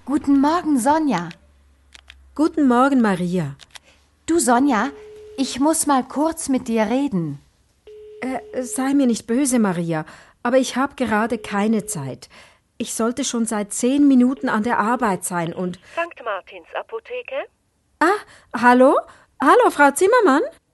Guten Morgen, Sonja. Guten Morgen, Maria. Du, Sonja, ich muss mal kurz mit dir reden. Sei mir nicht böse, Maria, aber ich habe gerade keine Zeit. Ich sollte schon seit 10 Minuten an der Arbeit sein und... St. Martins Apotheke? Ah, hallo? Hallo, Frau Zimmermann?